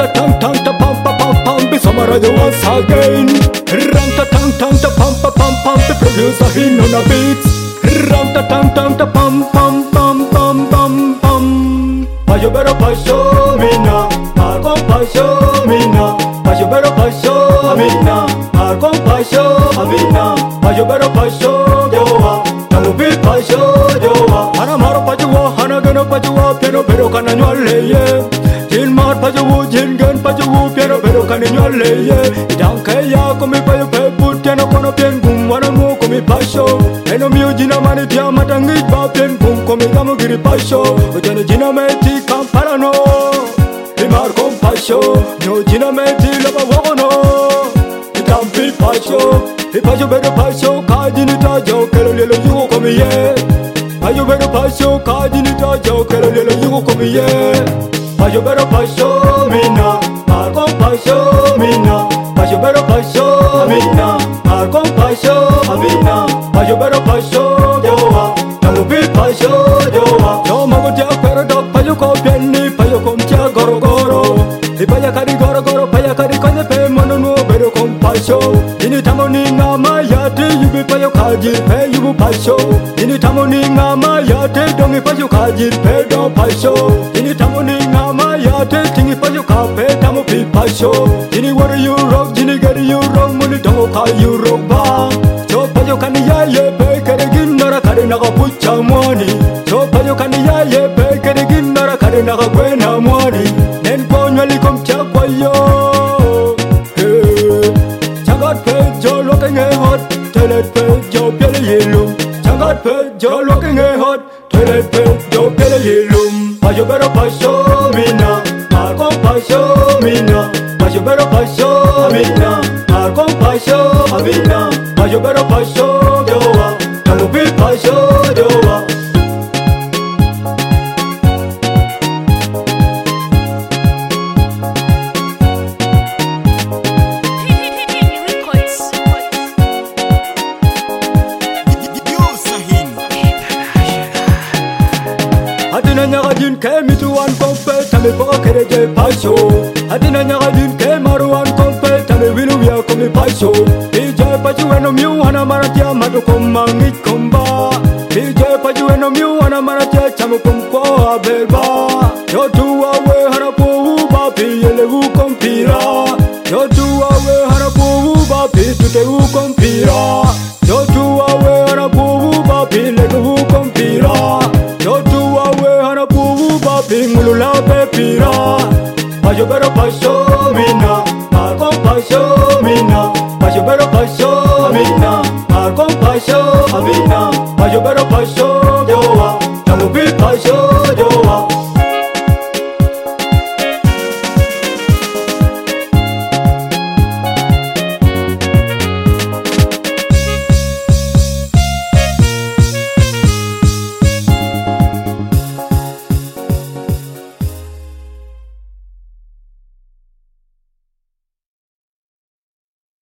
ta tang tang ta pam pa pam pam be Samaraja once again. Ram ta tang tang ta pam pa pam pam be producer Hin on a beats. Ram ta tang tang ta pam pam pam pam pam pam. Payo bero payo mina, marco payo mina. Payo bero payo mina, marco payo mina. Payo bero payo joa, tamu bi payo joa. Hana maro payo, hana gano payo, piano bero kana nyole ye. Jin mar payo, jin gen payo, piano bero kana nyole ye. Idang kaya komi payo pe putiano kono pien gum wana mo komi payo. Eno miu jina mani tia matangi ba pien gum komi gamu giri payo. Ojano jina meti kamparano, imar kom payo. No jina meti laba wagono, itam pi payo. Payo bero payo, kajini tajo, kelo lelo yugo komi ye. Payo bero payo, kajini tajo, kelo lelo yugo komi ye. Payo bero payo mina, marco payo mina. Payo bero payo mina, marco payo mina. Payo bero payo joa, tamu bi payo joa. Jo mago tia pero dog payo ko pieni, payo kom tia goro goro. Ipaya kari goro goro, paya kari kone pe mano no bero kom payo. Ini tamoni ngama yate yubi payo kaji pe yubu payo. Ini tamoni ngama yate dongi payo kaji pe do payo. Ini tamoni ngama yate tingi payo kape tamu pi payo. Ini wari you rock, ini gari you rock, muni dongo ka you rock ba. So payo kani ya ye pe kare ginara kare naga pucha mwani. So payo kani ya ye pe kare ginara kare naga kwena mwani. Nen konyali kom chakwa yo. Changat pe jo looking a hot, toilet pe jo pele yelum. Changat pe jo looking a hot, toilet pe jo pele yelum. Payo bero payo mina, marco payo mina. Payo bero payo mina, marco payo mina. Payo bero payo joa, tamu bi payo joa. Adina nyagadin ke mituan kompe tame poko kere je payo. Adina nyagadin ke maruan kompe tame winu ya komi payo. DJ payo eno miu hana maratia madu komangit komba. DJ payo eno miu hana maratia chamu kompo abeba. Yo tuwa we hana pohu bapi yele u kompira. Yo tuwa we hana pohu bapi tute u kompira. Yo tuwa we hana pohu bapi lege u kompira. Yo tuwa we hana pohu bapi ngulula pepira. Payo bero payo mina, marco payo